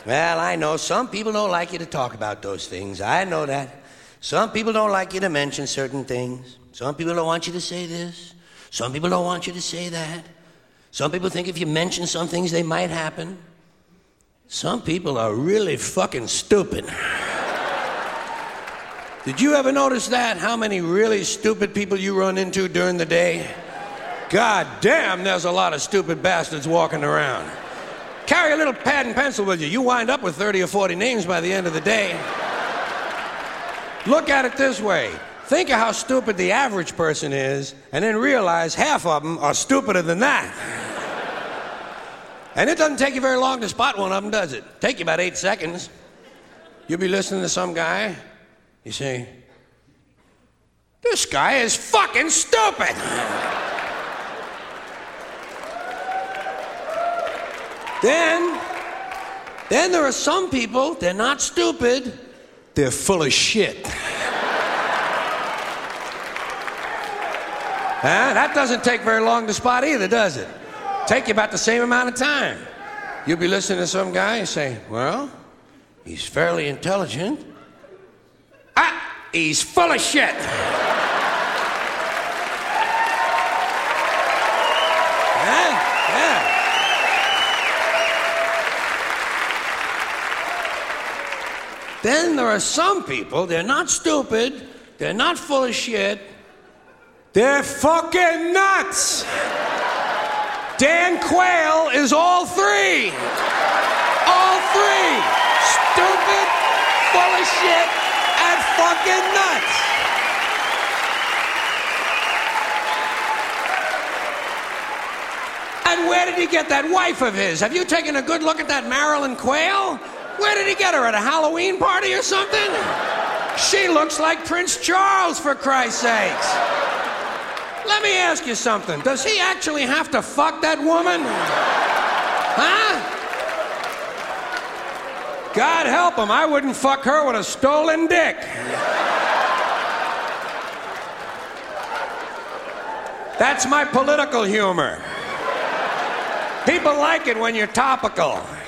Well, I know some people don't like you to talk about those things. I know that. Some people don't like you to mention certain things. Some people don't want you to say this. Some people don't want you to say that. Some people think if you mention some things, they might happen. Some people are really fucking stupid. Did you ever notice that? How many really stupid people you run into during the day? God damn, there's a lot of stupid bastards walking around. Carry a little pad and pencil with you. You wind up with 30 or 40 names by the end of the day. Look at it this way. Think of how stupid the average person is, and then realize half of them are stupider than that. And it doesn't take you very long to spot one of them, does it? Take you about 8 seconds. You'll be listening to some guy. You say, this guy is fucking stupid. Then there are some people, they're not stupid, they're full of shit. That doesn't take very long to spot either, does it? Take you about the same amount of time. You'll be listening to some guy and say, well, he's fairly intelligent. He's full of shit. Then there are some people, they're not stupid, they're not full of shit, they're fucking nuts. Dan Quayle is all three. All three. Stupid, full of shit, and fucking nuts. And where did he get that wife of his? Have you taken a good look at that Marilyn Quayle? Where did he get her, at a Halloween party or something? She looks like Prince Charles, for Christ's sakes. Let me ask you something. Does he actually have to fuck that woman? Huh? God help him, I wouldn't fuck her with a stolen dick. That's my political humor. People like it when you're topical.